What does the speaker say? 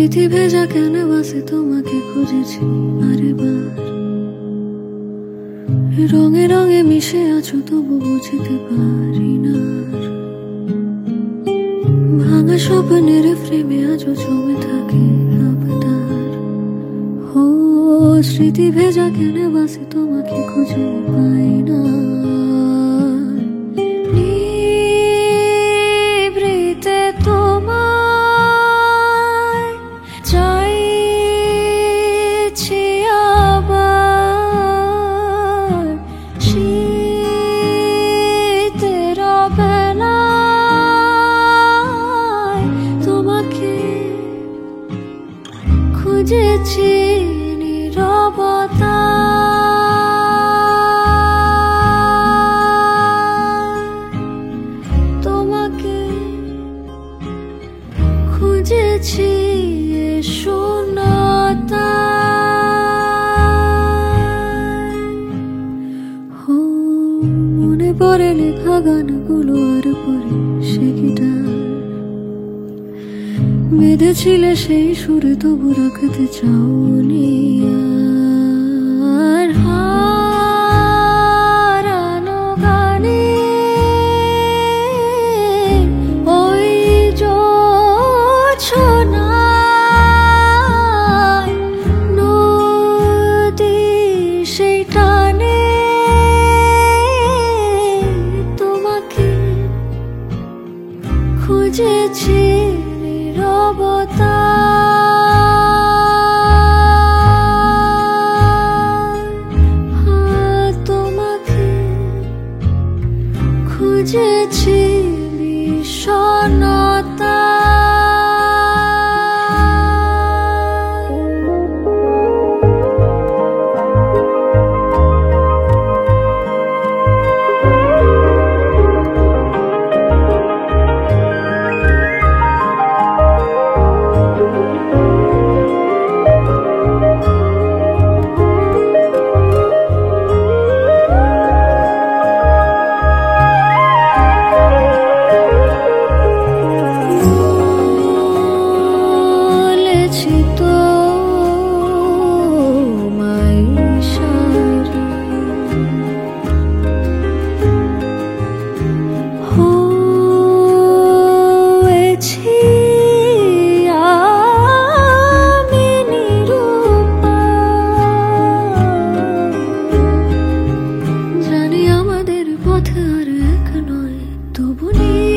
স্মৃতি ভেজা ক্যানভাসে তোমাকে খুঁজেছি বারেবার। রঙে রঙে মিশে আছো তবু বুঝতে পারি না। ভাঙা স্বপ্নের ফ্রেমে আজও জমে থাকে আবদার। ও স্মৃতি ভেজা ক্যানভাসে তোমাকে খুঁজে পাই না। নিভৃতে তোমায় চাইছি আবার, শীতের বেলায় তোমাকে খুঁজেছি নীরবতা। তোমাকে খুঁজেছি শূন্যতা। মনে পড়ে লেখা গানগুলো আর পরে সে গিটার বেঁধেছিলে সেই সুরে তবু রাখতে চাওনি।